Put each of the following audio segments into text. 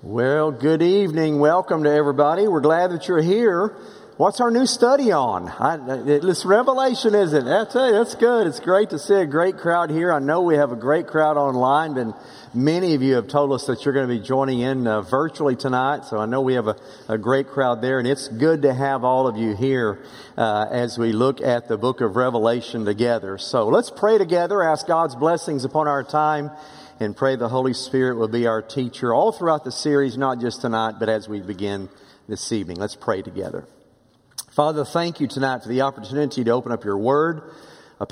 Well, good evening. Welcome to everybody. We're glad that you're here. What's our new study on? It's Revelation, isn't it? I tell you, that's good. It's great to see a great crowd here. I know we have a great crowd online, and many of you have told us that you're going to be joining in virtually tonight. So I know we have a great crowd there, and it's good to have all of you here as we look at the book of Revelation together. So let's pray together, ask God's blessings upon our time, and pray the Holy Spirit will be our teacher all throughout the series, not just tonight, but as we begin this evening. Let's pray together. Father, thank you tonight for the opportunity to open up your word, a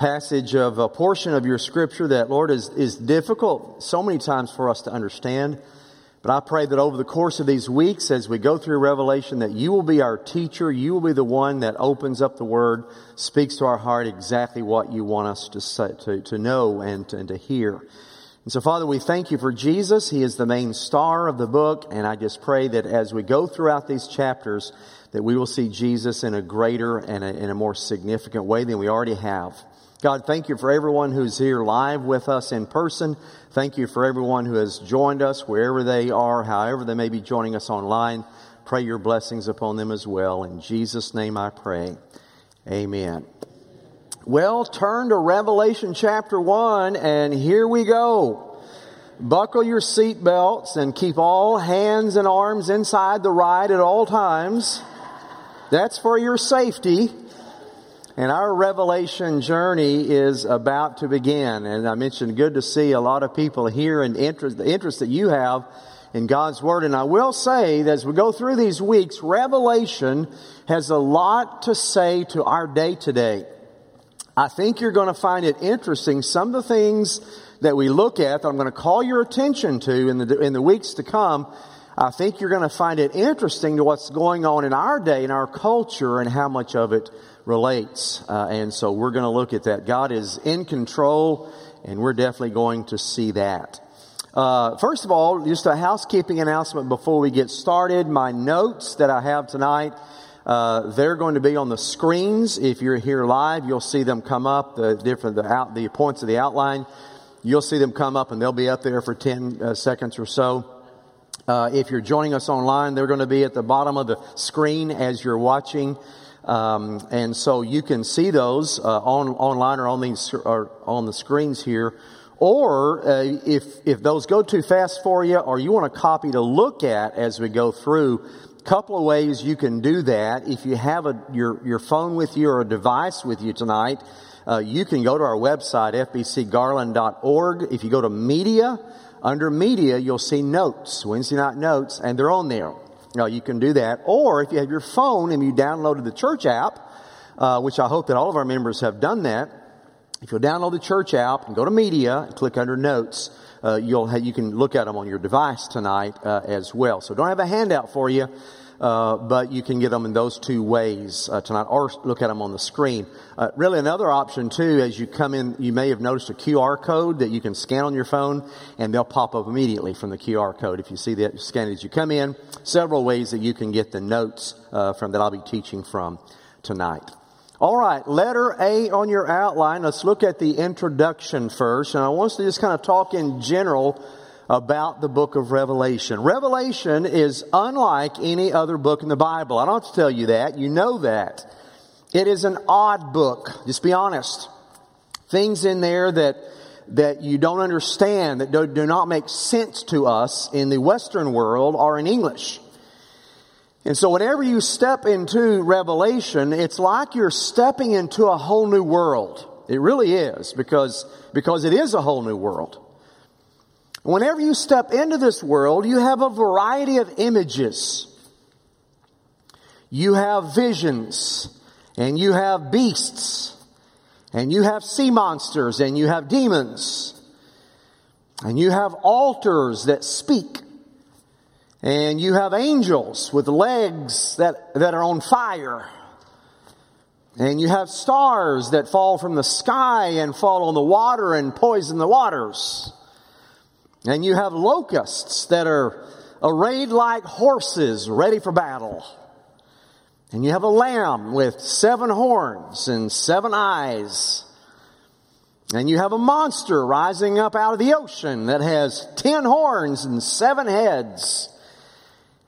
portion of your scripture that, Lord, is difficult so many times for us to understand. But I pray that over the course of these weeks, as we go through Revelation, that you will be our teacher. You will be the one that opens up the word, speaks to our heart exactly what you want us to say, to know and to hear. And so, Father, we thank you for Jesus. He is the main star of the book. And I just pray that as we go throughout these chapters, that we will see Jesus in a greater and in a more significant way than we already have. God, thank you for everyone who's here live with us in person. Thank you for everyone who has joined us wherever they are, however they may be joining us online. Pray your blessings upon them as well. In Jesus' name I pray. Amen. Well, turn to Revelation chapter 1, and here we go. Buckle your seat belts and keep all hands and arms inside the ride at all times. That's for your safety. And our Revelation journey is about to begin. And I mentioned good to see a lot of people here and the interest that you have in God's Word. And I will say that as we go through these weeks, Revelation has a lot to say to our day today. I think you're going to find it interesting. Some of the things that we look at that I'm going to call your attention to in the weeks to come, I think you're going to find it interesting to what's going on in our day, in our culture, and how much of it relates. And so we're going to look at that. God is in control, and we're definitely going to see that. First of all, just a housekeeping announcement before we get started. My notes that I have tonight, they're going to be on the screens. If you're here live, you'll see them come up, the points of the outline. You'll see them come up, and they'll be up there for 10 seconds or so. If you're joining us online, they're going to be at the bottom of the screen as you're watching. And so you can see those online or on the screens here. Or if those go too fast for you, or you want a copy to look at as we go through, couple of ways you can do that. If you have your phone with you or a device with you tonight, you can go to our website, fbcgarland.org. If you go to media, under media, you'll see notes, Wednesday night notes, and they're on there. You can do that. Or if you have your phone and you downloaded the church app, which I hope that all of our members have done that, if you'll download the church app and go to media and click under notes, you can look at them on your device tonight as well. So don't have a handout for you, but you can get them in those two ways tonight, or look at them on the screen. Really, another option too, as you come in, you may have noticed a QR code that you can scan on your phone, and they'll pop up immediately from the QR code. If you see that, scan it as you come in. Several ways that you can get the notes that I'll be teaching from tonight. All right, letter A on your outline. Let's look at the introduction first. And I want us to just kind of talk in general about the book of Revelation. Revelation is unlike any other book in the Bible. I don't have to tell you that. You know that. It is an odd book. Just be honest. Things in there that you don't understand, that do not make sense to us in the Western world or in English. And so whenever you step into Revelation, it's like you're stepping into a whole new world. It really is, because it is a whole new world. Whenever you step into this world, you have a variety of images. You have visions, and you have beasts, and you have sea monsters, and you have demons, and you have altars that speak. And you have angels with legs that are on fire. And you have stars that fall from the sky and fall on the water and poison the waters. And you have locusts that are arrayed like horses ready for battle. And you have a lamb with 7 horns and 7 eyes. And you have a monster rising up out of the ocean that has 10 horns and 7 heads.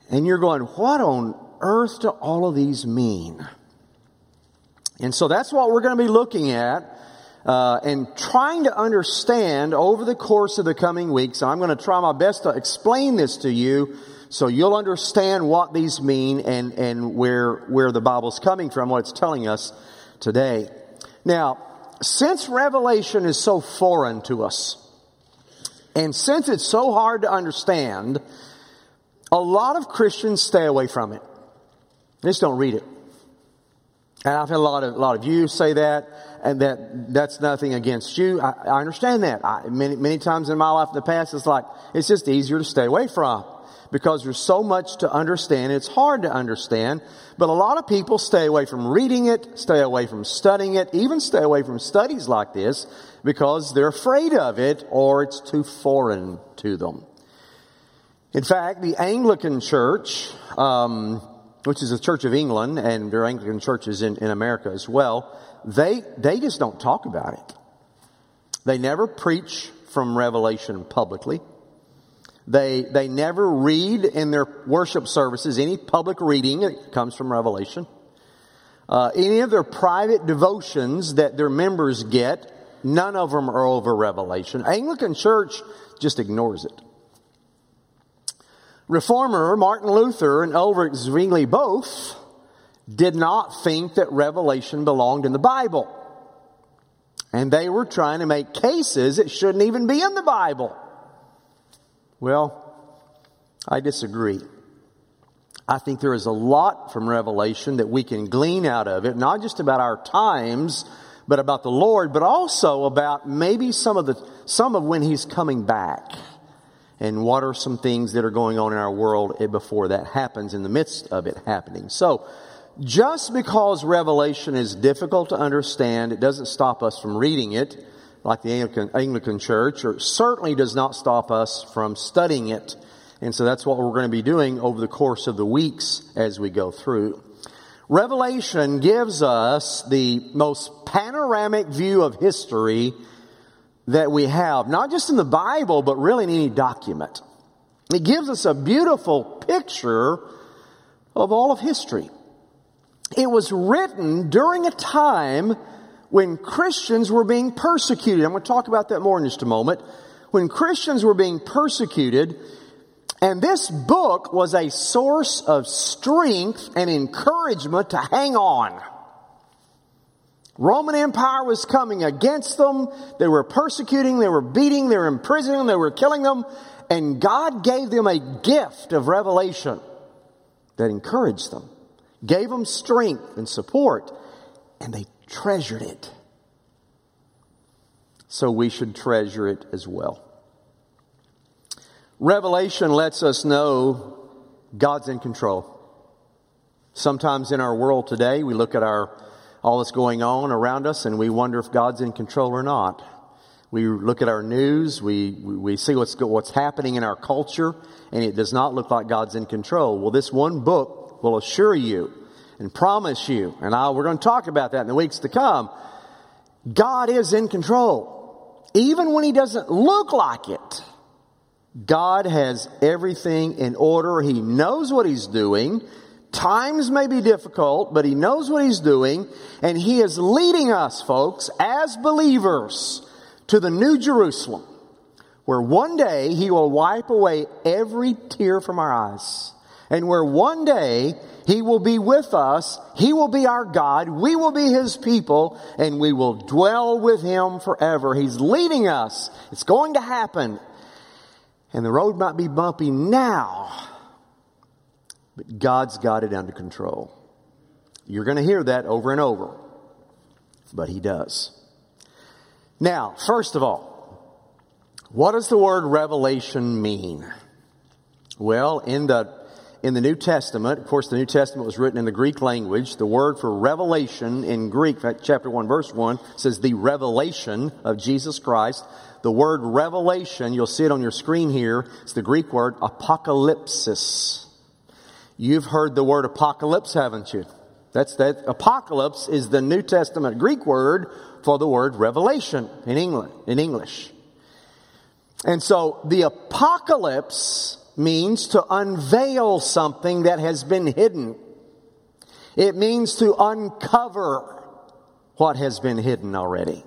And you're going, what on earth do all of these mean? And so that's what we're going to be looking at and trying to understand over the course of the coming weeks. I'm going to try my best to explain this to you so you'll understand what these mean and where the Bible's coming from, what it's telling us today. Now, since Revelation is so foreign to us, and since it's so hard to understand, a lot of Christians stay away from it. They just don't read it. And I've had a lot of you say that, and that's nothing against you. I understand that. Many times in my life in the past, it's just easier to stay away from because there's so much to understand. It's hard to understand, but a lot of people stay away from reading it, stay away from studying it, even stay away from studies like this because they're afraid of it or it's too foreign to them. In fact, the Anglican Church, which is a Church of England, and there are Anglican churches in America as well, they just don't talk about it. They never preach from Revelation publicly. They never read in their worship services any public reading that comes from Revelation. Any of their private devotions that their members get, none of them are over Revelation. Anglican Church just ignores it. Reformer Martin Luther and Ulrich Zwingli both did not think that Revelation belonged in the Bible. And they were trying to make cases it shouldn't even be in the Bible. Well, I disagree. I think there is a lot from Revelation that we can glean out of it, not just about our times, but about the Lord, but also about maybe some of when He's coming back. And what are some things that are going on in our world before that happens, in the midst of it happening. So, just because Revelation is difficult to understand, it doesn't stop us from reading it, like the Anglican Church, or certainly does not stop us from studying it. And so that's what we're going to be doing over the course of the weeks as we go through. Revelation gives us the most panoramic view of history that we have, not just in the Bible, but really in any document. It gives us a beautiful picture of all of history. It was written during a time when Christians were being persecuted. I'm going to talk about that more in just a moment. When Christians were being persecuted, and this book was a source of strength and encouragement to hang on. Roman Empire was coming against them. They were persecuting, they were beating, they were imprisoning, they were killing them. And God gave them a gift of revelation that encouraged them, gave them strength and support, and they treasured it. So we should treasure it as well. Revelation lets us know God's in control. Sometimes in our world today, we look at all that's going on around us, and we wonder if God's in control or not. We look at our news, we see what's happening in our culture, and it does not look like God's in control. Well, this one book will assure you and promise you, and we're going to talk about that in the weeks to come, God is in control. Even when He doesn't look like it, God has everything in order. He knows what He's doing. Times may be difficult, but He knows what He's doing, and He is leading us, folks, as believers, to the New Jerusalem, where one day He will wipe away every tear from our eyes, and where one day He will be with us, He will be our God, we will be His people, and we will dwell with Him forever. He's leading us. It's going to happen. And the road might be bumpy now, but God's got it under control. You're going to hear that over and over, but He does. Now, first of all, what does the word revelation mean? Well, in the New Testament, of course, the New Testament was written in the Greek language. The word for revelation in Greek, chapter 1, verse 1, says the revelation of Jesus Christ. The word revelation, you'll see it on your screen here, it's the Greek word apocalypsis. You've heard the word apocalypse, haven't you? That apocalypse is the New Testament Greek word for the word revelation in English. And so the apocalypse means to unveil something that has been hidden. It means to uncover what has been hidden already.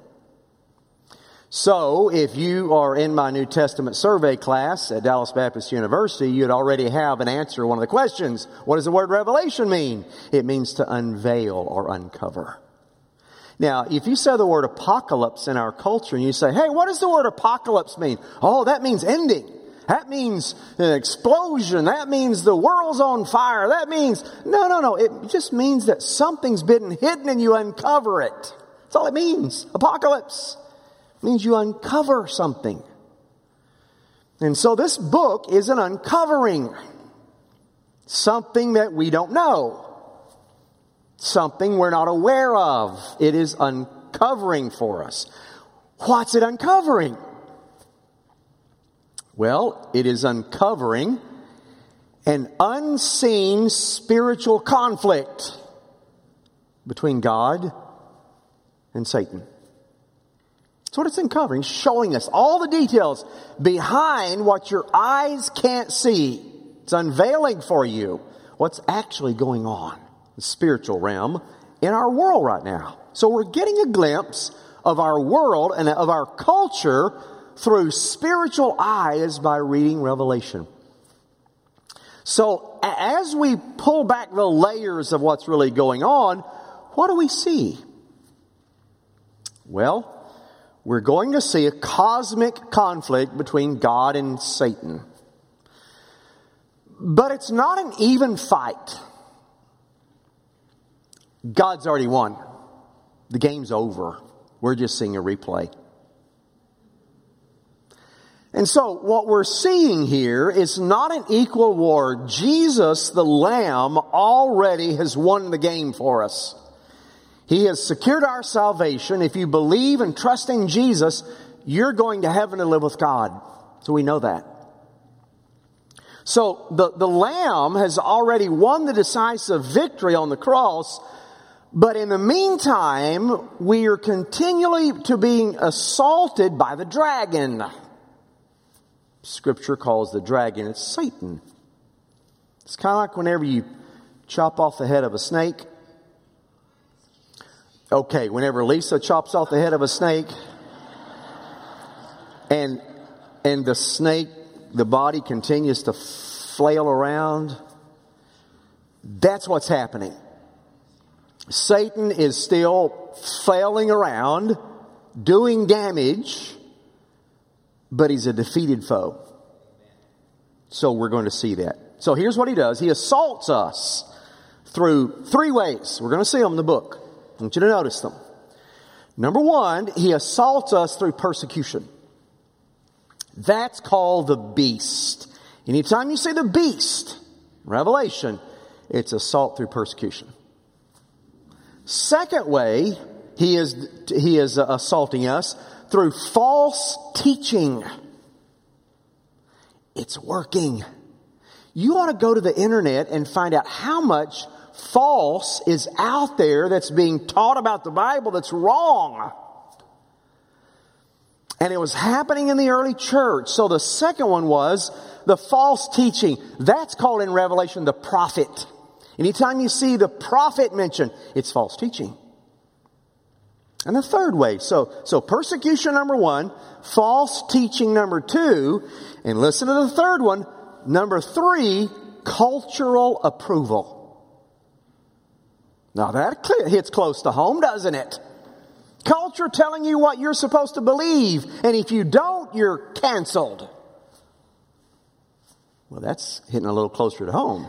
So, if you are in my New Testament survey class at Dallas Baptist University, you'd already have an answer to one of the questions. What does the word revelation mean? It means to unveil or uncover. Now, if you say the word apocalypse in our culture and you say, hey, what does the word apocalypse mean? Oh, that means ending. That means an explosion. That means the world's on fire. That means, no. It just means that something's been hidden and you uncover it. That's all it means. Apocalypse means you uncover something. And so this book is an uncovering. Something that we don't know. Something we're not aware of. It is uncovering for us. What's it uncovering? Well, it is uncovering an unseen spiritual conflict between God and Satan. That's what it's uncovering, showing us all the details behind what your eyes can't see. It's unveiling for you what's actually going on in the spiritual realm in our world right now. So we're getting a glimpse of our world and of our culture through spiritual eyes by reading Revelation. So as we pull back the layers of what's really going on, what do we see? Well, we're going to see a cosmic conflict between God and Satan. But it's not an even fight. God's already won. The game's over. We're just seeing a replay. And so what we're seeing here is not an equal war. Jesus, the Lamb, already has won the game for us. He has secured our salvation. If you believe and trust in Jesus, you're going to heaven to live with God. So we know that. So the Lamb has already won the decisive victory on the cross. But in the meantime, we are continually to being assaulted by the dragon. Scripture calls the dragon, it's Satan. It's kind of like whenever you chop off the head of a snake. Okay, whenever Lisa chops off the head of a snake and the snake, the body continues to flail around, that's what's happening. Satan is still flailing around, doing damage, but he's a defeated foe. So we're going to see that. So here's what he does. He assaults us through three ways. We're going to see them in the book. I want you to notice them. Number one, he assaults us through persecution. That's called the beast. Anytime you see the beast, Revelation, it's assault through persecution. Second way, he is assaulting us through false teaching. It's working. You ought to go to the internet and find out how much false is out there that's being taught about the Bible that's wrong. And it was happening in the early church. So the second one was the false teaching. That's called in Revelation the prophet. Anytime you see the prophet mentioned, it's false teaching. And the third way, so persecution number one, false teaching number two, and listen to the third one, number three, cultural approval. Now that hits close to home, doesn't it? Culture telling you what you're supposed to believe, and if you don't, you're canceled. Well, that's hitting a little closer to home.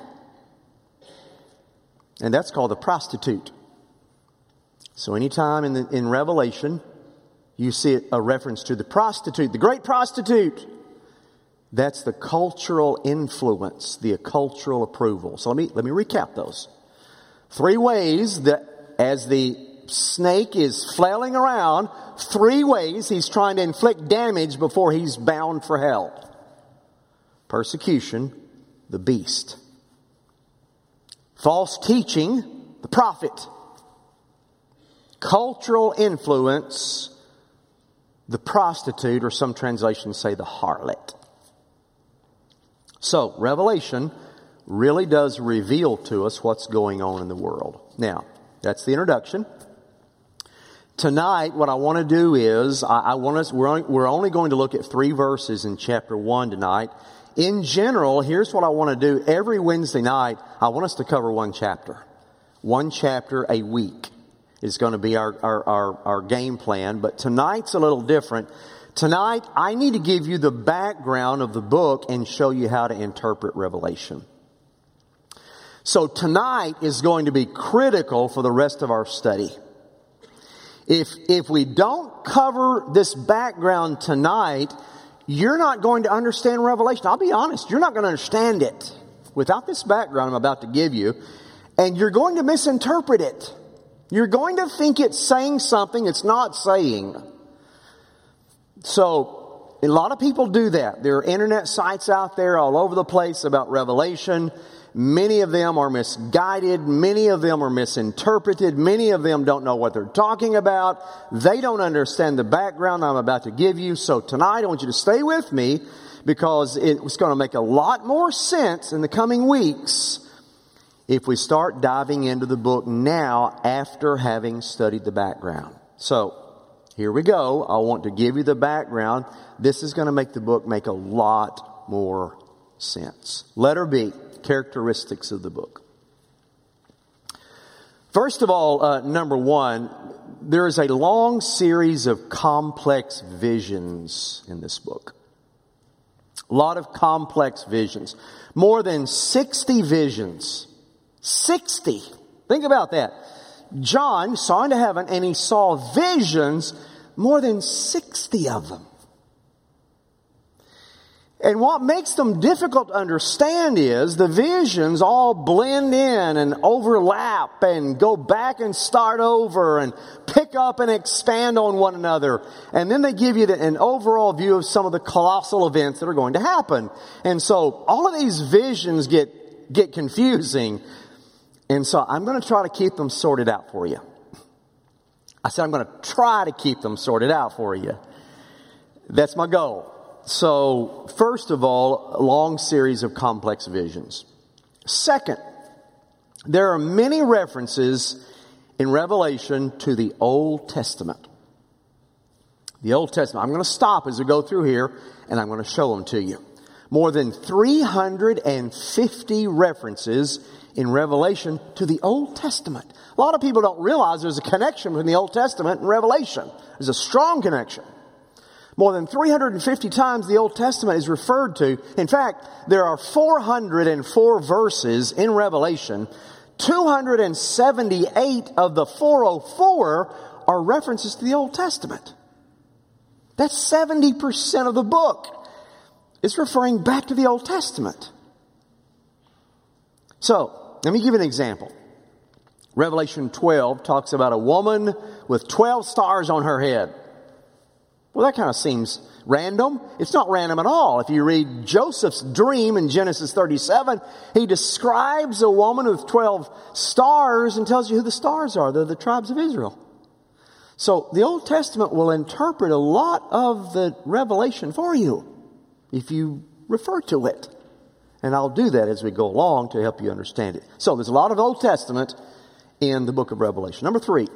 And that's called the prostitute. So anytime in Revelation, you see a reference to the prostitute, the great prostitute. That's the cultural influence, the cultural approval. So let me recap those. Three ways that as the snake is flailing around, three ways he's trying to inflict damage before he's bound for hell. Persecution, the beast. False teaching, the prophet. Cultural influence, the prostitute, or some translations say the harlot. So, Revelation really does reveal to us what's going on in the world. Now, that's the introduction. Tonight, what I want to do is, we're only going to look at 3 verses in chapter 1 tonight. In general, here's what I want to do. Every Wednesday night, I want us to cover one chapter. One chapter a week is going to be our game plan. But tonight's a little different. Tonight, I need to give you the background of the book and show you how to interpret Revelation. So tonight is going to be critical for the rest of our study. If we don't cover this background tonight, you're not going to understand Revelation. I'll be honest, you're not going to understand it without this background I'm about to give you, and you're going to misinterpret it. You're going to think it's saying something it's not saying. So, a lot of people do that. There are internet sites out there all over the place about Revelation. Many of them are misguided. Many of them are misinterpreted. Many of them don't know what they're talking about. They don't understand the background I'm about to give you. So tonight I want you to stay with me because it's going to make a lot more sense in the coming weeks if we start diving into the book now after having studied the background. So here we go. I want to give you the background. This is going to make the book make a lot more sense. Letter B. Characteristics of the book. First of all, number 1, there is a long series of complex visions in this book. A lot of complex visions. More than 60 visions. 60! Think about that. John saw into heaven and he saw visions, more than 60 of them. And what makes them difficult to understand is the visions all blend in and overlap and go back and start over and pick up and expand on one another. And then they give you an overall view of some of the colossal events that are going to happen. And so all of these visions get confusing. And so I'm going to try to keep them sorted out for you. I said I'm going to try to keep them sorted out for you. That's my goal. So, first of all, a long series of complex visions. Second, there are many references in Revelation to the Old Testament. The Old Testament. I'm going to stop as we go through here, and I'm going to show them to you. More than 350 references in Revelation to the Old Testament. A lot of people don't realize there's a connection between the Old Testament and Revelation. There's a strong connection. More than 350 times the Old Testament is referred to. In fact, there are 404 verses in Revelation. 278 of the 404 are references to the Old Testament. That's 70% of the book. It's referring back to the Old Testament. So, let me give you an example. Revelation 12 talks about a woman with 12 stars on her head. Well, that kind of seems random. It's not random at all. If you read Joseph's dream in Genesis 37, he describes a woman with 12 stars and tells you who the stars are. They're the tribes of Israel. So the Old Testament will interpret a lot of the Revelation for you if you refer to it. And I'll do that as we go along to help you understand it. So there's a lot of Old Testament in the book of Revelation. Number 3.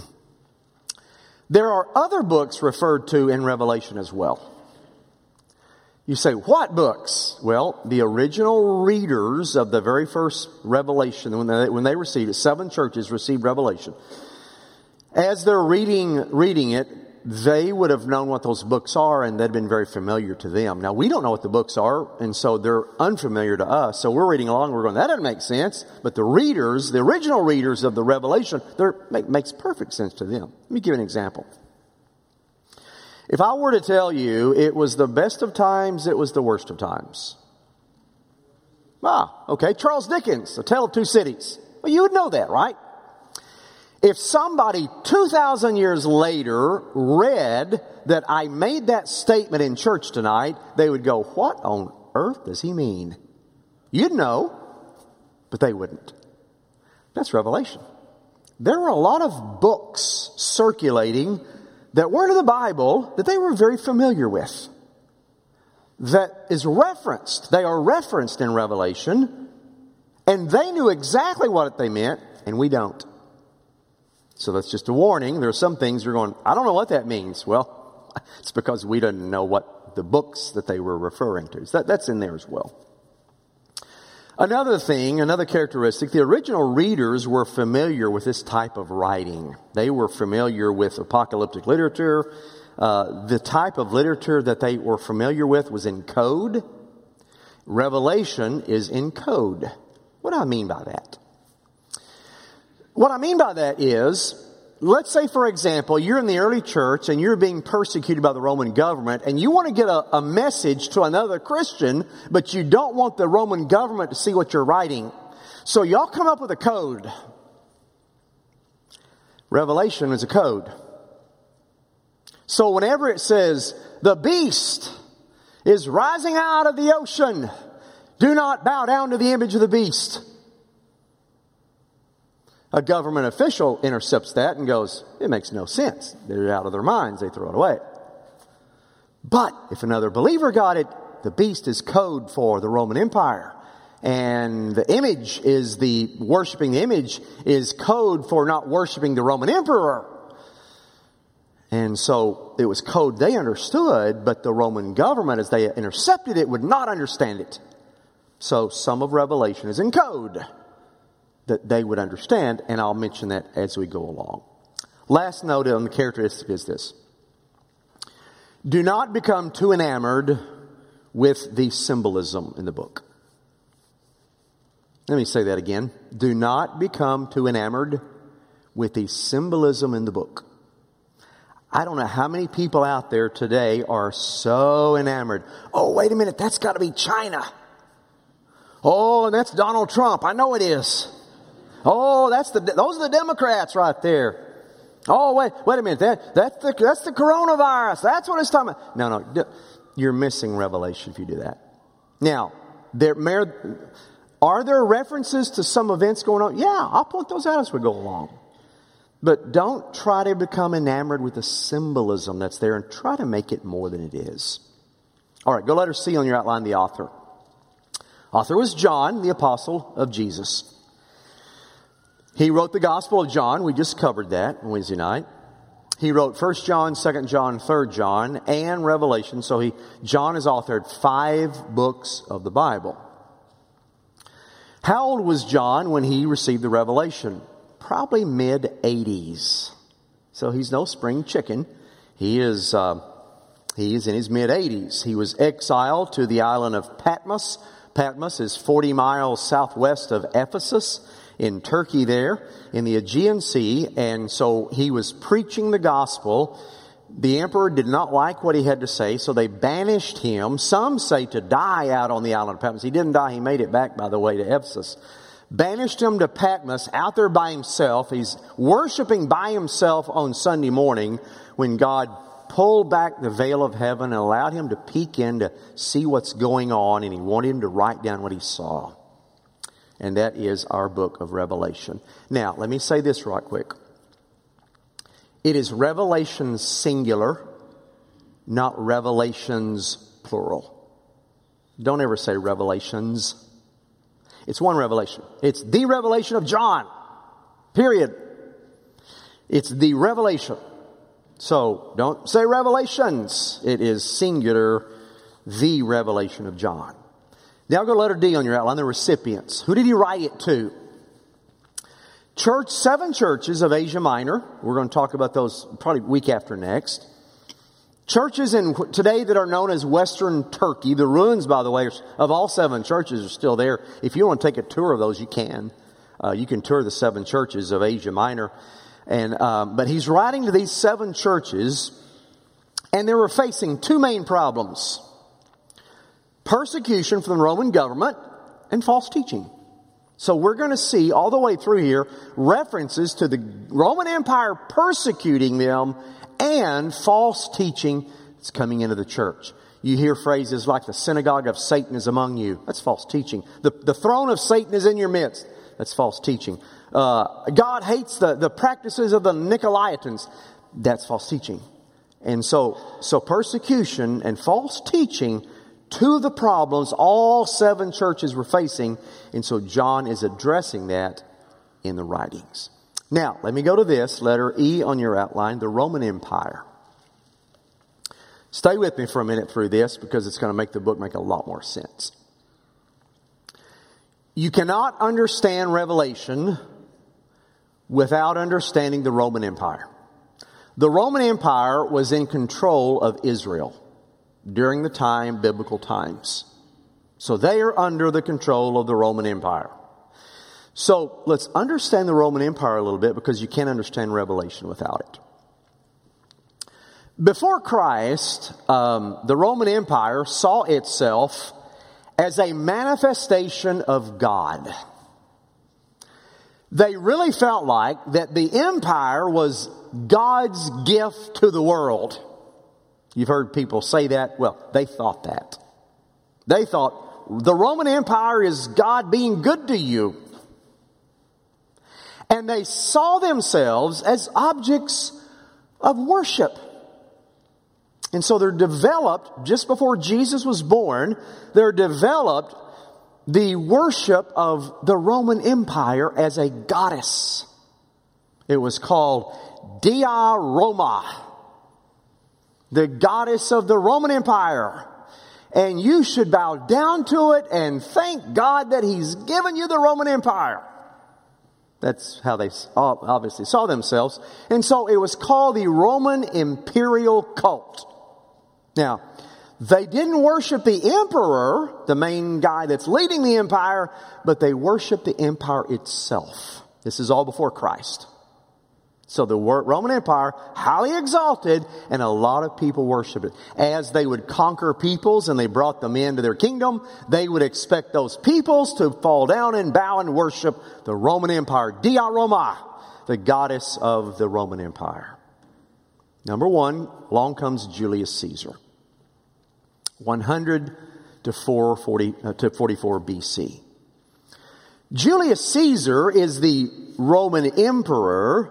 There are other books referred to in Revelation as well. You say, what books? Well, the original readers of the very first Revelation, when they received it, 7 churches received Revelation. As they're reading it, they would have known what those books are and they'd been very familiar to them. Now, we don't know what the books are, and so they're unfamiliar to us. So we're reading along, we're going, that doesn't make sense. But the readers, the original readers of the Revelation, makes perfect sense to them. Let me give you an example. If I were to tell you it was the best of times, it was the worst of times. Okay, Charles Dickens, A Tale of Two Cities. Well, you would know that, right? If somebody 2,000 years later read that I made that statement in church tonight, they would go, what on earth does he mean? You'd know, but they wouldn't. That's Revelation. There were a lot of books circulating that weren't in the Bible that they were very familiar with. that is referenced. They are referenced in Revelation, and they knew exactly what they meant, and we don't. So that's just a warning. There are some things you're going, I don't know what that means. Well, it's because we didn't know what the books that they were referring to. So that's in there as well. Another thing, another characteristic, the original readers were familiar with this type of writing. They were familiar with apocalyptic literature. The type of literature that they were familiar with was in code. Revelation is in code. What do I mean by that? What I mean by that is, let's say, for example, you're in the early church and you're being persecuted by the Roman government and you want to get a message to another Christian, but you don't want the Roman government to see what you're writing. So y'all come up with a code. Revelation is a code. So whenever it says, the beast is rising out of the ocean, do not bow down to the image of the beast. A government official intercepts that and goes, it makes no sense. They're out of their minds. They throw it away. But if another believer got it, the beast is code for the Roman Empire. And the image is worshiping the image is code for not worshiping the Roman emperor. And so it was code they understood, but the Roman government, as they intercepted it, would not understand it. So some of Revelation is in code that they would understand, and I'll mention that as we go along. Last note on the characteristic is this. Do not become too enamored with the symbolism in the book. Let me say that again. Do not become too enamored with the symbolism in the book. I don't know how many people out there today are so enamored. Oh, wait a minute, that's got to be China. Oh, and that's Donald Trump. I know it is. Oh, those are the Democrats right there. Oh, wait a minute. That's the coronavirus. That's what it's talking about. No, you're missing Revelation if you do that. Now, are there references to some events going on? Yeah, I'll point those out as we go along. But don't try to become enamored with the symbolism that's there and try to make it more than it is. All right, go letter C on your outline, the author. Author was John, the apostle of Jesus. He wrote the Gospel of John. We just covered that on Wednesday night. He wrote 1 John, 2 John, 3 John, and Revelation. So John has authored 5 books of the Bible. How old was John when he received the revelation? Probably mid-80s. So he's no spring chicken. He is in his mid-80s. He was exiled to the island of Patmos. Patmos is 40 miles southwest of Ephesus in Turkey there in the Aegean Sea. And so he was preaching the gospel. The emperor did not like what he had to say, so they banished him. Some say to die out on the island of Patmos. He didn't die. He made it back, by the way, to Ephesus. Banished him to Patmos out there by himself. He's worshiping by himself on Sunday morning when God pulled back the veil of heaven and allowed him to peek in to see what's going on, and he wanted him to write down what he saw. And that is our book of Revelation. Now, let me say this right quick. It is Revelations singular, not Revelations plural. Don't ever say Revelations. It's one revelation. It's the revelation of John. Period. It's the revelation. So don't say revelations. It is singular, the revelation of John. Now go to letter D on your outline, the recipients. Who did he write it to? 7 churches of Asia Minor. We're going to talk about those probably week after next. Churches today that are known as Western Turkey. The ruins, by the way, of all 7 churches are still there. If you want to take a tour of those, you can. You can tour the 7 churches of Asia Minor. But he's writing to these 7 churches, and they were facing 2 main problems. Persecution from the Roman government and false teaching. So we're going to see all the way through here references to the Roman Empire persecuting them and false teaching that's coming into the church. You hear phrases like the synagogue of Satan is among you. That's false teaching. The throne of Satan is in your midst. That's false teaching. God hates the practices of the Nicolaitans. That's false teaching. And so persecution and false teaching to the problems all 7 churches were facing. And so John is addressing that in the writings. Now, let me go to this, letter E on your outline, the Roman Empire. Stay with me for a minute through this because it's going to make the book make a lot more sense. You cannot understand Revelation without understanding the Roman Empire. The Roman Empire was in control of Israel during the time, biblical times. So they are under the control of the Roman Empire. So let's understand the Roman Empire a little bit because you can't understand Revelation without it. Before Christ, the Roman Empire saw itself as a manifestation of God. They really felt like that the empire was God's gift to the world. You've heard people say that. Well, they thought that. They thought the Roman Empire is God being good to you. And they saw themselves as objects of worship. And so they're developed, just before Jesus was born, they're developed the worship of the Roman Empire as a goddess. It was called Dia Roma, the goddess of the Roman Empire. And you should bow down to it and thank God that He's given you the Roman Empire. That's how they obviously saw themselves. And so it was called the Roman imperial cult. Now, they didn't worship the emperor, the main guy that's leading the empire, but they worshiped the empire itself. This is all before Christ. So the Roman Empire, highly exalted, and a lot of people worshiped it. As they would conquer peoples and they brought them into their kingdom, they would expect those peoples to fall down and bow and worship the Roman Empire, Dia Roma, the goddess of the Roman Empire. Number 1, along comes Julius Caesar. 100 to 44 BC. Julius Caesar is the Roman emperor.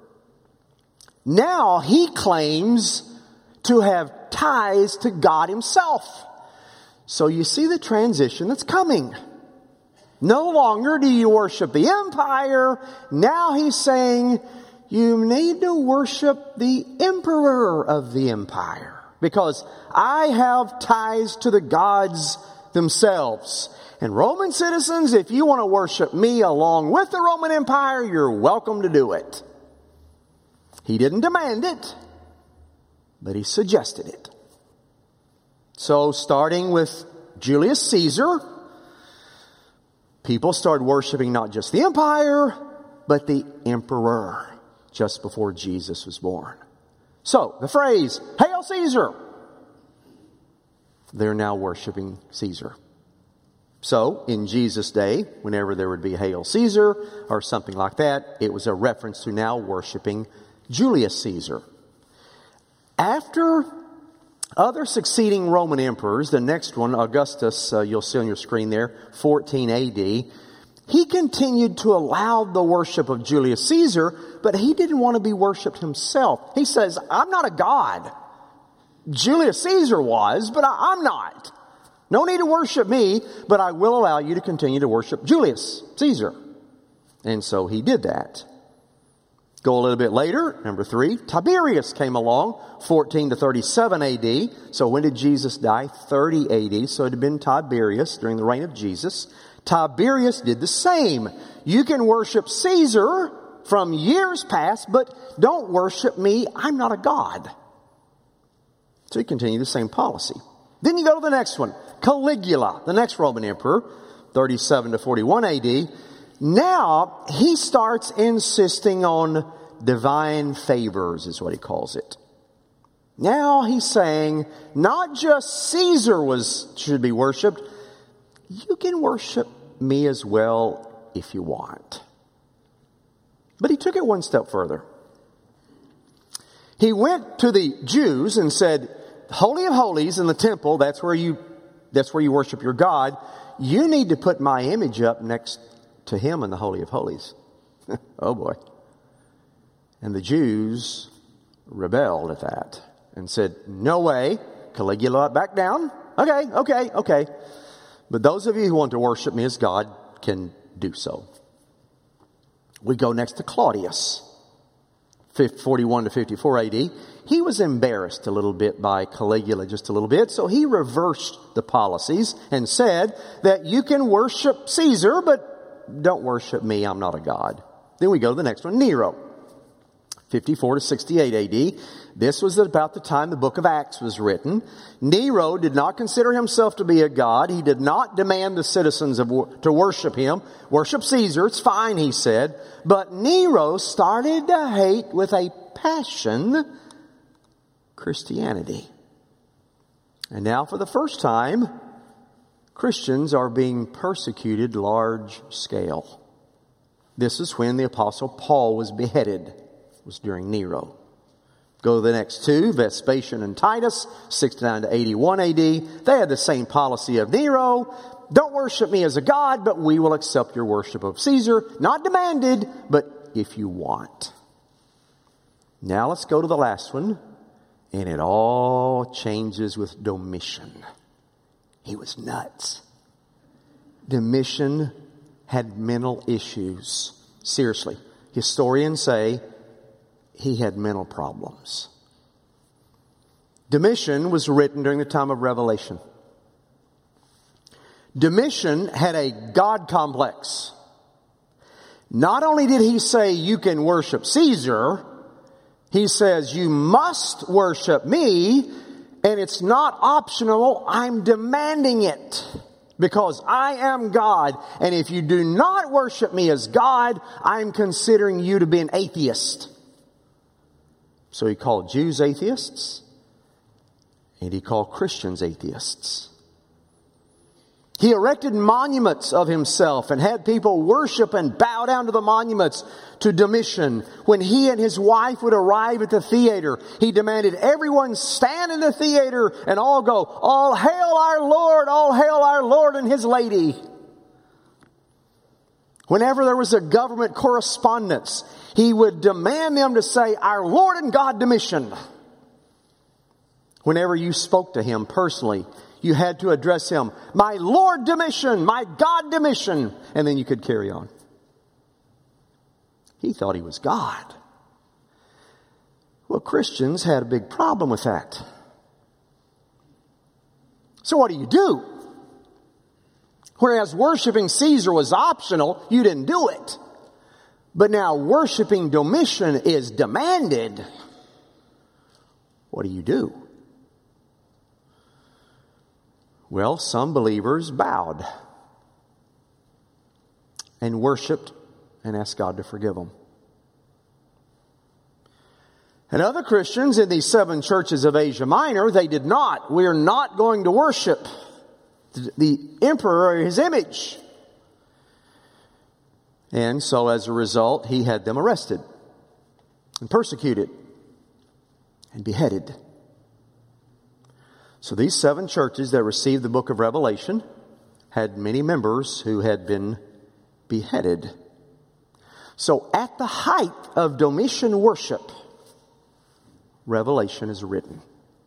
Now he claims to have ties to God Himself. So you see the transition that's coming. No longer do you worship the empire. Now he's saying you need to worship the emperor of the empire. Because I have ties to the gods themselves. And Roman citizens, if you want to worship me along with the Roman Empire, you're welcome to do it. He didn't demand it, but he suggested it. So starting with Julius Caesar, people started worshiping not just the empire, but the emperor just before Jesus was born. So the phrase, "Hail Caesar," they're now worshiping Caesar. So in Jesus' day, whenever there would be "Hail Caesar" or something like that, it was a reference to now worshiping Julius Caesar. After other succeeding Roman emperors, the next one, Augustus, you'll see on your screen there, 14 AD, he continued to allow the worship of Julius Caesar, but he didn't want to be worshipped himself. He says, I'm not a god. Julius Caesar was, but I'm not. No need to worship me, but I will allow you to continue to worship Julius Caesar. And so he did that. Go a little bit later, number 3, Tiberius came along, 14 to 37 AD. So when did Jesus die? 30 AD. So it had been Tiberius during the reign of Jesus. Tiberius did the same. You can worship Caesar from years past, but don't worship me. I'm not a god. So he continued the same policy. Then you go to the next one, Caligula, the next Roman emperor, 37 to 41 AD. Now he starts insisting on divine favors, is what he calls it. Now he's saying not just Caesar should be worshipped. You can worship me as well if you want. But he took it one step further. He went to the Jews and said, Holy of Holies in the temple, that's where you worship your God. You need to put my image up next to him in the Holy of Holies. Oh boy. And the Jews rebelled at that and said, no way. Caligula, back down. Okay. But those of you who want to worship me as God can do so. We go next to Claudius, 41 to 54 AD. He was embarrassed a little bit by Caligula, just a little bit, so he reversed the policies and said that you can worship Caesar, but don't worship me, I'm not a god. Then we go to the next one, Nero, 54 to 68 AD. This was about the time the book of Acts was written. Nero did not consider himself to be a god. He did not demand the citizens to worship him. Worship Caesar, it's fine, he said. But Nero started to hate with a passion Christianity. And now for the first time, Christians are being persecuted large scale. This is when the Apostle Paul was beheaded. It was during Nero. Go to the next two, Vespasian and Titus, 69 to 81 AD. They had the same policy of Nero. Don't worship me as a god, but we will accept your worship of Caesar. Not demanded, but if you want. Now let's go to the last one. And it all changes with Domitian. He was nuts. Domitian had mental issues. Seriously. Historians say he had mental problems. Domitian was written during the time of Revelation. Domitian had a God complex. Not only did he say you can worship Caesar, he says you must worship me, and it's not optional, I'm demanding it. Because I am God, and if you do not worship me as God, I'm considering you to be an atheist. So he called Jews atheists, and he called Christians atheists. He erected monuments of himself and had people worship and bow down to the monuments to Domitian. When he and his wife would arrive at the theater, he demanded everyone stand in the theater and all go, all hail our Lord and his lady. Whenever there was a government correspondence, he would demand them to say, our Lord and God Domitian. Whenever you spoke to him personally, you had to address him, my Lord Domitian, my God Domitian, and then you could carry on. He thought he was God. Well, Christians had a big problem with that. So what do? Whereas worshiping Caesar was optional, you didn't do it. But now worshiping Domitian is demanded. What do? Well, some believers bowed and worshiped and asked God to forgive them. And other Christians in these 7 churches of Asia Minor, they did not. We are not going to worship the emperor or his image. And so as a result, he had them arrested and persecuted and beheaded. So these 7 churches that received the book of Revelation had many members who had been beheaded. So at the height of Domitian worship, Revelation is written.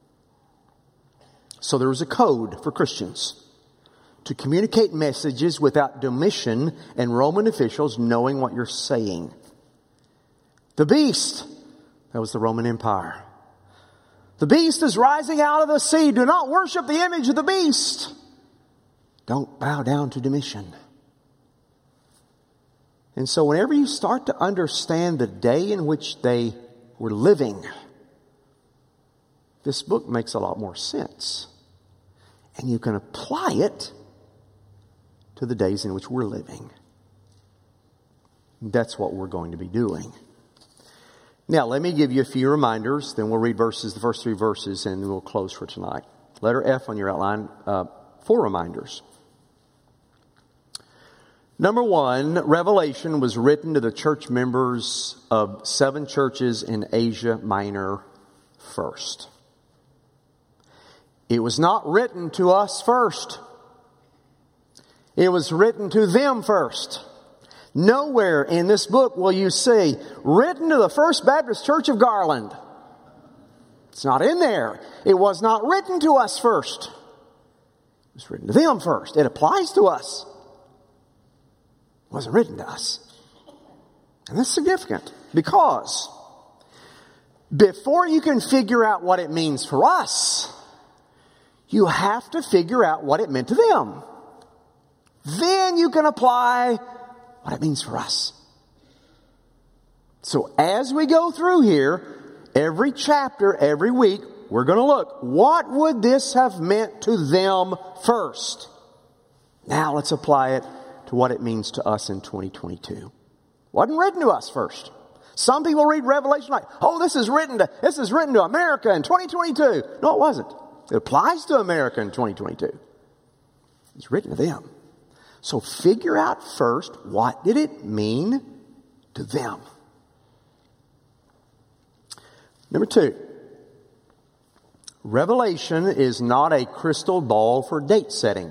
So there was a code for Christians to communicate messages without Domitian and Roman officials knowing what you're saying. The beast, that was the Roman Empire. The beast is rising out of the sea. Do not worship the image of the beast. Don't bow down to Domitian. And so whenever you start to understand the day in which they were living, this book makes a lot more sense. And you can apply it to the days in which we're living. That's what we're going to be doing. Now, let me give you a few reminders, then we'll read the first 3 verses, and we'll close for tonight. Letter F on your outline, 4 reminders. Number 1, Revelation was written to the church members of 7 churches in Asia Minor first. It was not written to us first. It was written to them first. Nowhere in this book will you see, written to the First Baptist Church of Garland. It's not in there. It was not written to us first. was written to them first. It applies to us. It wasn't written to us. And that's significant because before you can figure out what it means for us, you have to figure out what it meant to them. Then you can apply what it means for us. So as we go through here, every chapter, every week, we're going to look, what would this have meant to them first? Now let's apply it to what it means to us in 2022. Wasn't written to us first. Some people read Revelation like, oh, this is written to America in 2022. No, it wasn't. It applies to America in 2022. It's written to them. So figure out first, what did it mean to them? Number 2, Revelation is not a crystal ball for date setting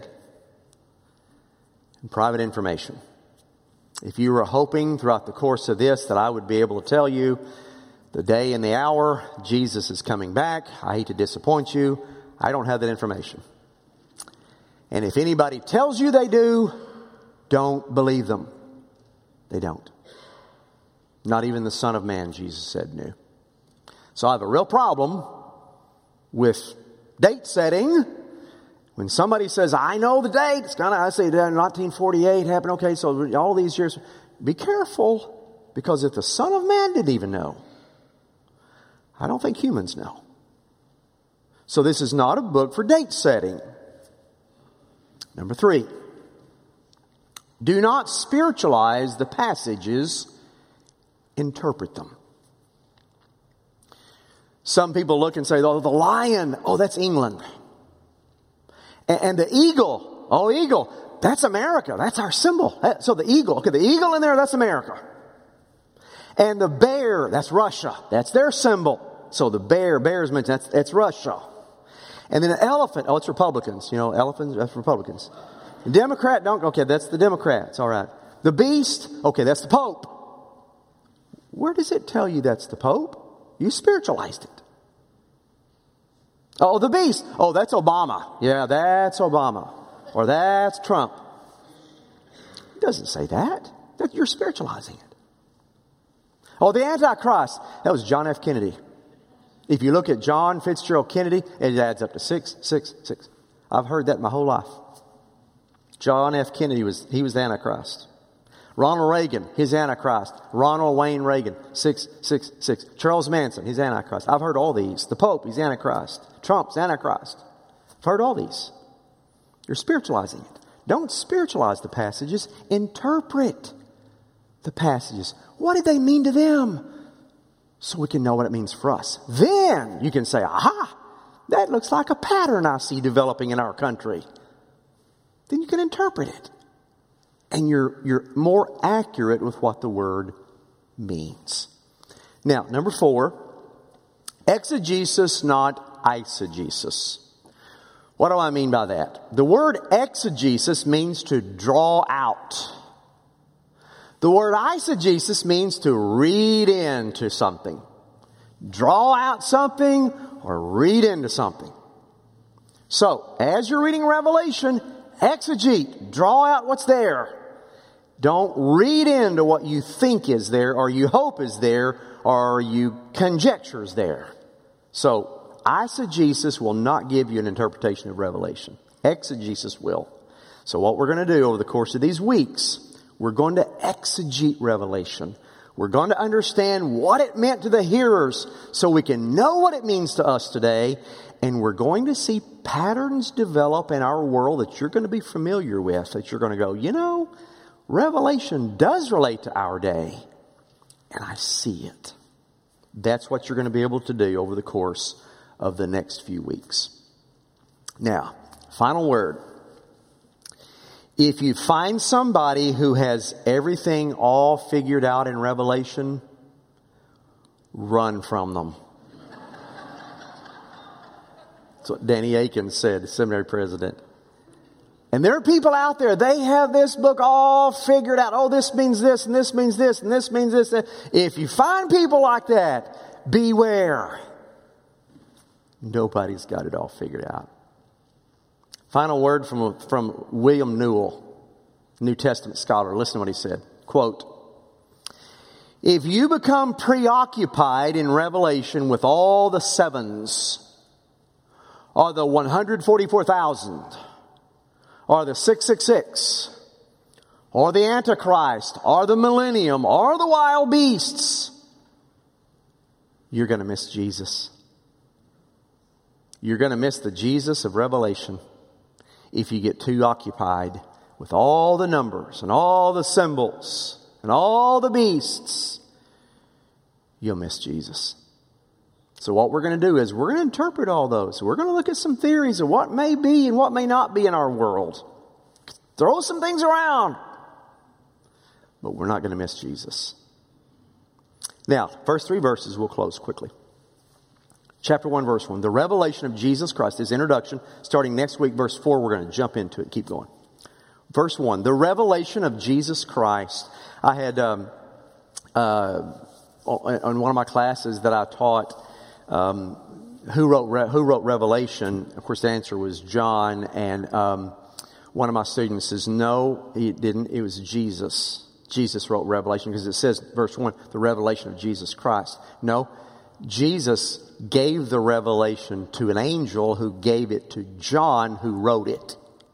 and private information. If you were hoping throughout the course of this that I would be able to tell you the day and the hour Jesus is coming back, I hate to disappoint you. I don't have that information. And if anybody tells you they do, don't believe them. They don't. Not even the Son of Man, Jesus said, knew. So I have a real problem with date setting. When somebody says, I know the date, it's kind of, I say 1948 happened. Okay, so all these years. Be careful, because if the Son of Man didn't even know, I don't think humans know. So this is not a book for date setting. Number 3, do not spiritualize the passages, interpret them. Some people look and say, oh, the lion, oh, that's England. And the eagle, oh, eagle, that's America. That's our symbol. So the eagle, okay, the eagle in there, that's America. And the bear, that's Russia. That's their symbol. So the bear's mentioned, that's Russia. And then the elephant, oh, it's Republicans. You know, elephants, that's Republicans. The Democrat, okay, that's the Democrats, all right. The beast, okay, that's the Pope. Where does it tell you that's the Pope? You spiritualized it. Oh, the beast. Oh, that's Obama. Yeah, that's Obama. Or that's Trump. It doesn't say that. You're spiritualizing it. Oh, the Antichrist. That was John F. Kennedy. If you look at John Fitzgerald Kennedy, it adds up to 666. I've heard that my whole life. John F. Kennedy was the Antichrist. Ronald Reagan, his Antichrist. Ronald Wayne Reagan, 666. Charles Manson, his Antichrist. I've heard all these. The Pope, he's Antichrist. Trump's Antichrist. I've heard all these. You're spiritualizing it. Don't spiritualize the passages. Interpret the passages. What did they mean to them? So we can know what it means for us. Then you can say, aha, that looks like a pattern I see developing in our country. Then you can interpret it. And you're more accurate with what the word means. Now, number 4, exegesis, not eisegesis. What do I mean by that? The word exegesis means to draw out. The word eisegesis means to read into something. Draw out something or read into something. So, as you're reading Revelation, exegete, draw out what's there. Don't read into what you think is there, or you hope is there, or you conjecture is there. So, eisegesis will not give you an interpretation of Revelation. Exegesis will. So what we're going to do over the course of these weeks, we're going to exegete Revelation. We're going to understand what it meant to the hearers so we can know what it means to us today. And we're going to see patterns develop in our world that you're going to be familiar with, that you're going to go, you know, Revelation does relate to our day. And I see it. That's what you're going to be able to do over the course of the next few weeks. Now, final word. If you find somebody who has everything all figured out in Revelation, run from them. That's what Danny Aikens said, the seminary president. And there are people out there, they have this book all figured out. Oh, this means this, and this means this, and this means this. If you find people like that, beware. Nobody's got it all figured out. Final word from William Newell, New Testament scholar. Listen to what he said. Quote, "If you become preoccupied in Revelation with all the sevens, or the 144,000, or the 666, or the Antichrist, or the millennium, or the wild beasts, you're going to miss Jesus. You're going to miss the Jesus of Revelation if you get too occupied with all the numbers and all the symbols and all the beasts. You'll miss Jesus." So what we're going to do is we're going to interpret all those. We're going to look at some theories of what may be and what may not be in our world. Throw some things around. But we're not going to miss Jesus. Now, first 3 verses we'll close quickly. Chapter 1, verse 1. The revelation of Jesus Christ, his introduction. Starting next week, verse 4, we're going to jump into it. Keep going. Verse 1. The revelation of Jesus Christ. I had, on one of my classes that I taught, who wrote Revelation? Of course, the answer was John. And one of my students says, no, he didn't. It was Jesus. Jesus wrote Revelation because it says, verse 1, the revelation of Jesus Christ. No, Jesus gave the revelation to an angel who gave it to John, who wrote it.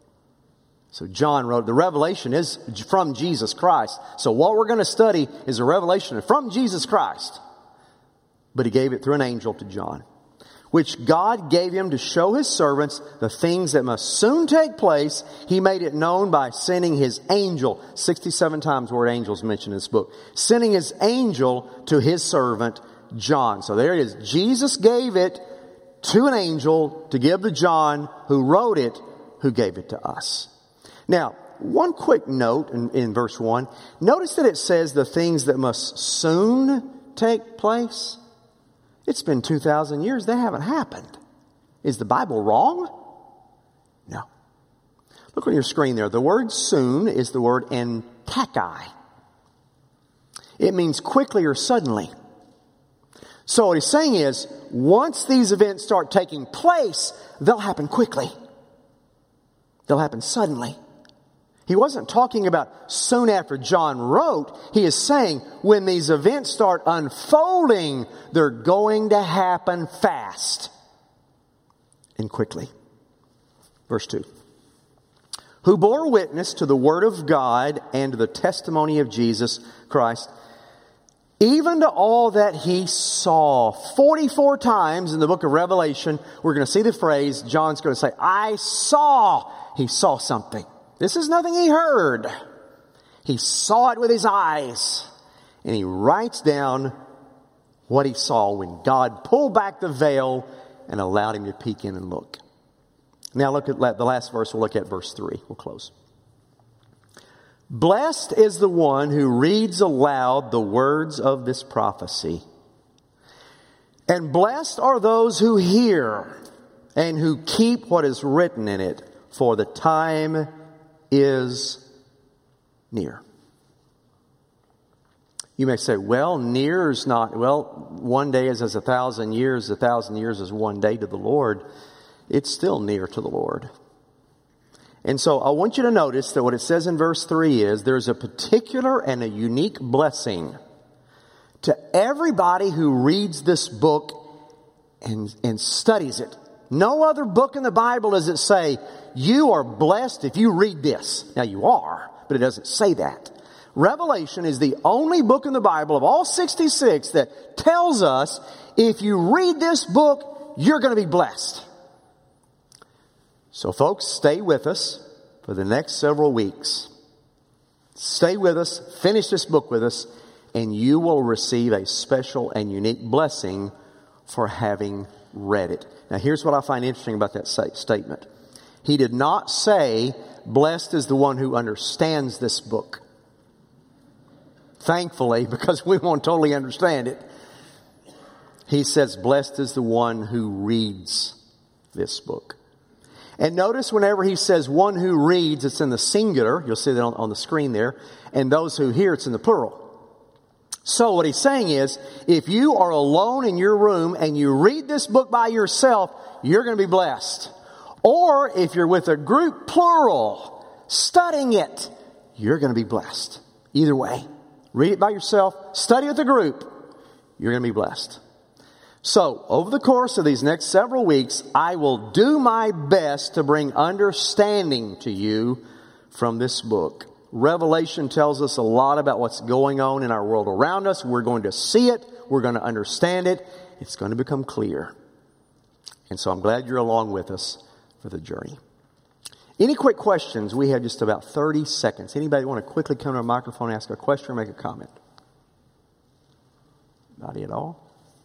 So John wrote, the revelation is from Jesus Christ. So what we're going to study is a revelation from Jesus Christ. But he gave it through an angel to John, which God gave him to show his servants the things that must soon take place. He made it known by sending his angel. 67 times the word angel is mentioned in this book. Sending his angel to his servant John. So there it is. Jesus gave it to an angel to give to John, who wrote it, who gave it to us. Now, one quick note in verse 1. Notice that it says the things that must soon take place. It's been 2,000 years. They haven't happened. Is the Bible wrong? No. Look on your screen there. The word soon is the word entakai. It means quickly or suddenly. So what he's saying is, once these events start taking place, they'll happen quickly. They'll happen suddenly. He wasn't talking about soon after John wrote. He is saying when these events start unfolding, they're going to happen fast and quickly. Verse 2. Who bore witness to the word of God and to the testimony of Jesus Christ, even to all that he saw. 44 times in the book of Revelation, we're going to see the phrase, John's going to say, I saw. He saw something. This is nothing he heard. He saw it with his eyes. And he writes down what he saw when God pulled back the veil and allowed him to peek in and look. Now look at the last verse. We'll look at verse 3. We'll close. Blessed is the one who reads aloud the words of this prophecy. And blessed are those who hear and who keep what is written in it, for the time is near. You may say, well, near is not, well, one day is as 1,000 years, 1,000 years is one day to the Lord. It's still near to the Lord. And so I want you to notice that what it says in verse 3 is there's a particular and a unique blessing to everybody who reads this book and studies it. No other book in the Bible does it say, you are blessed if you read this. Now you are, but it doesn't say that. Revelation is the only book in the Bible of all 66 that tells us if you read this book, you're going to be blessed. So folks, stay with us for the next several weeks. Stay with us, finish this book with us, and you will receive a special and unique blessing for having read it. Now here's what I find interesting about that statement. He did not say, blessed is the one who understands this book. Thankfully, because we won't totally understand it. He says, blessed is the one who reads this book. And notice whenever he says one who reads, it's in the singular. You'll see that on the screen there. And those who hear, it's in the plural. So what he's saying is, if you are alone in your room and you read this book by yourself, you're going to be blessed. Or if you're with a group, plural, studying it, you're going to be blessed. Either way. Read it by yourself, study with a group, you're going to be blessed. So, over the course of these next several weeks, I will do my best to bring understanding to you from this book. Revelation tells us a lot about what's going on in our world around us. We're going to see it. We're going to understand it. It's going to become clear. And so I'm glad you're along with us for the journey. Any quick questions? We have just about 30 seconds. Anybody want to quickly come to a microphone and ask a question or make a comment? Nobody at all?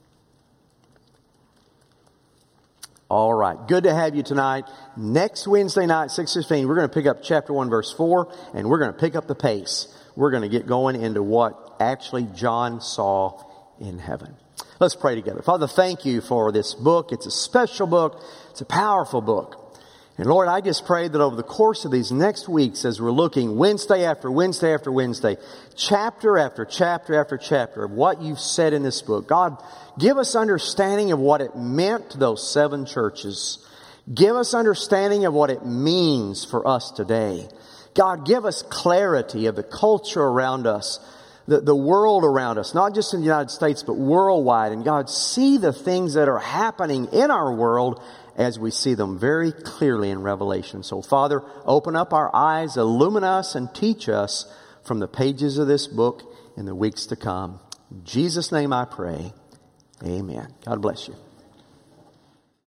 All right. Good to have you tonight. Next Wednesday night, 6:15, we're going to pick up chapter 1, verse 4, and we're going to pick up the pace. We're going to get going into what actually John saw in heaven. Let's pray together. Father, thank you for this book. It's a special book. It's a powerful book. And Lord, I just pray that over the course of these next weeks, as we're looking Wednesday after Wednesday after Wednesday, chapter after chapter after chapter of what you've said in this book, God, give us understanding of what it meant to those 7 churches. Give us understanding of what it means for us today. God, give us clarity of the culture around us, the world around us, not just in the United States, but worldwide. And God, see the things that are happening in our world as we see them very clearly in Revelation. So, Father, open up our eyes, illumine us, and teach us from the pages of this book in the weeks to come. In Jesus' name I pray. Amen. God bless you.